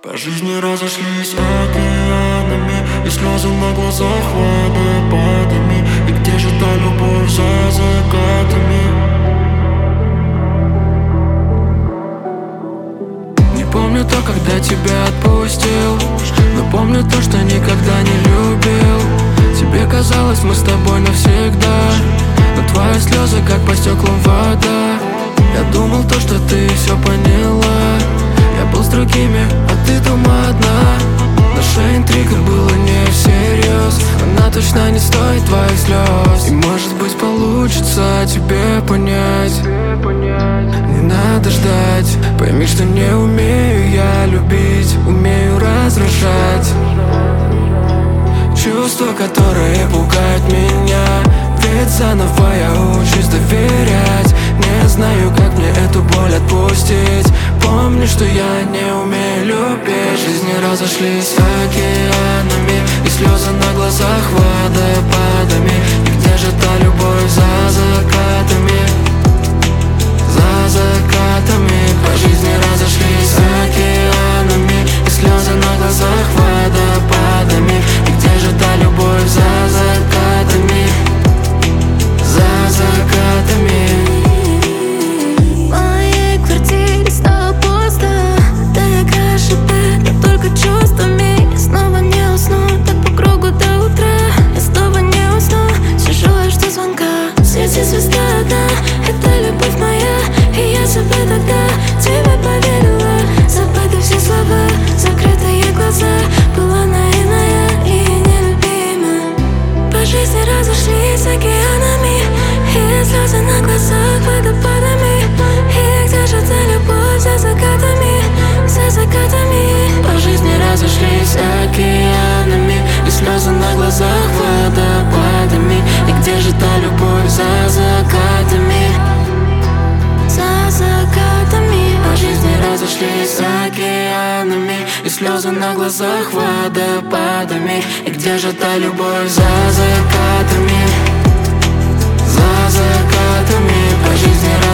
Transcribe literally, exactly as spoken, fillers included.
По жизни разошлись океанами, и слезы на глазах водопадами. И где же та любовь за закатами? Не помню то, когда тебя отпустил, но помню то, что никогда не любил. Тебе казалось, мы с тобой навсегда, но твои слезы, как по стеклам вода. Я думал то, что ты все поняла. Я был с другими, а ты дома одна. Наша интрига была не всерьез, она точно не стоит твоих слез. И может быть получится тебе понять. Не надо ждать, пойми, что не умею я любить, умею разрушать. Чувства, которые пугают меня, ведь заново я учусь доверять. Не знаю, как мне эту боль отпустить. Помню, что я не умею любить. По жизни разошлись океанами, и слезы на глазах водопадами. И где же та любовь за закатами? За закатами. По жизни разошлись океанами, и слезы на глазах водопадами. И где же та любовь за закатами? За закатами. Звезда одна, это любовь моя, и я себе тогда тебе поверила. Забыты все слова, закрытые глаза, была наивная и нелюбима. По жизни разошлись океанами, и слезы на глазах водопадами. И где же та любовь за закатами, за закатами? По жизни разошлись океанами, и слезы на глазах водопадами. И где же та любовь за закатами? За закатами. По жизни разошлись океанами, и слезы на глазах водопадами. И где же та любовь за закатами? За закатами. По жизни